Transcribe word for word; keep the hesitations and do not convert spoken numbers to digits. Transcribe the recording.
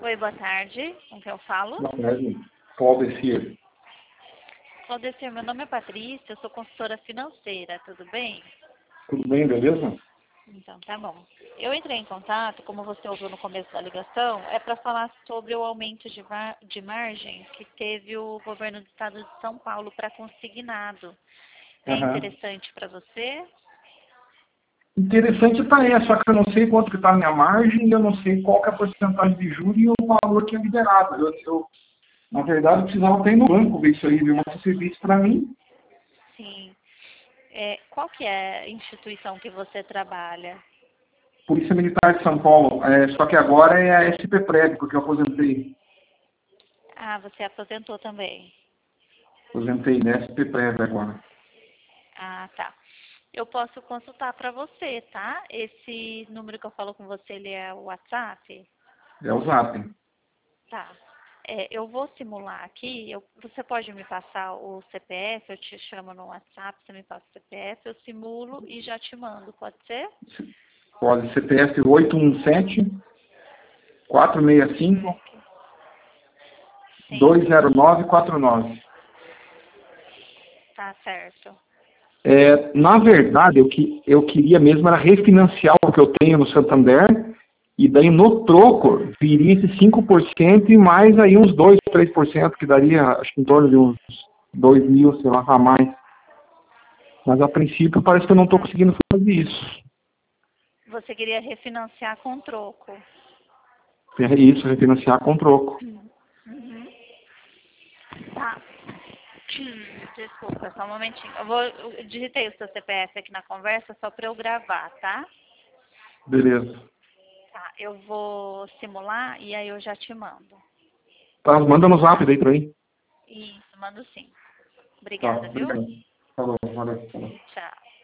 Oi, boa tarde. Com quem eu falo? Boa tarde. Claudecir. Claudecir, meu nome é Patrícia, eu sou consultora financeira, tudo bem? Tudo bem, beleza? Então, tá bom. Eu entrei em contato, como você ouviu no começo da ligação, é para falar sobre o aumento de, mar de margem que teve o governo do estado de São Paulo para consignado. É Uhum. interessante para você? Interessante tá aí, só que eu não sei quanto que está a minha margem e eu não sei qual que é a porcentagem de juros e o valor que é liberado. Eu, eu, na verdade, eu precisava ter ido no banco ver isso aí, ver um serviço para mim. Sim. É, qual que é a instituição que você trabalha? Polícia Militar de São Paulo, é, só que agora é a S P Prévio, porque eu aposentei. Ah, você aposentou também. Aposentei da S P Prévio agora. Ah, tá. Eu posso consultar para você, tá? Esse número que eu falo com você, ele é o WhatsApp? É o Zap. Tá. É, eu vou simular aqui. Eu, você pode me passar o C P F? Eu te chamo no WhatsApp, você me passa o C P F, eu simulo e já te mando, pode ser? Pode, C P F oito um sete, quatro seis cinco, Sim, dois zero nove quatro nove. tá certo. É, na verdade, eu, que, eu queria mesmo era refinanciar o que eu tenho no Santander, e daí no troco viria esse cinco por cento e mais aí uns dois, três por cento, que daria acho que em torno de uns dois mil, sei lá, a mais. Mas a princípio parece que eu não estou conseguindo fazer isso. Você queria refinanciar com troco. É isso, refinanciar com troco. Uhum. Tá. Hum, Desculpa, só um momentinho. Eu, vou, eu digitei o seu C P F aqui na conversa só para eu gravar, tá? Beleza. Tá, eu vou simular e aí eu já te mando. Tá, manda no zap daí pra mim. Isso, mando sim. Tá, Obrigada, viu? obrigado. Falou, valeu. Falou.